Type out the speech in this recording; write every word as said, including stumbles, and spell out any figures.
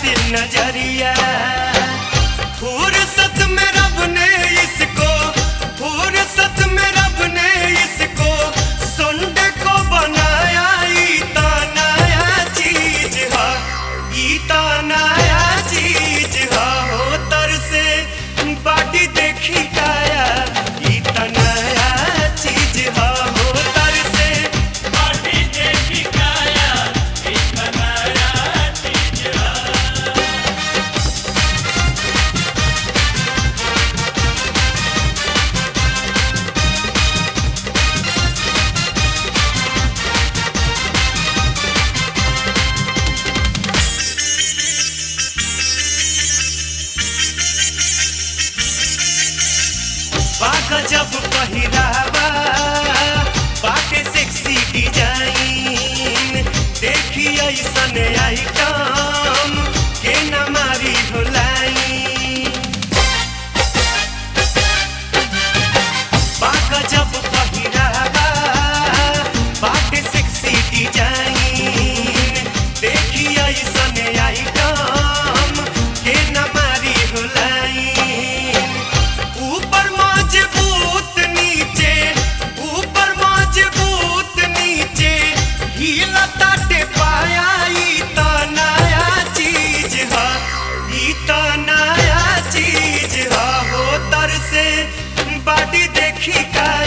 खातिर नजरिया। फुर्सत में रब ने इसको फुर्सत में रब ने इसको संडे को बनाया। इता नया चीज है इता नया चीज है हो तरसे बाटी देखी काया। इता नया चीज है हो तरसे बाटी देखी काया। इता नया चीज है। जब पहिरावा बाटे सेक्सी डिजाइन देखी ऐसन आइटम के न मारी हो लाइन। बाका जब पहिरावा बाटे सेक्सी डिजाइन देखी ऐसन आइटम के न मारी हो लाइन। ऊपर मजबूत नीचे ऊपर मजबूत नीचे हीला ताटे पाया। इता नया चीज है इता नया चीज है हो तरसे बाटी देखी का।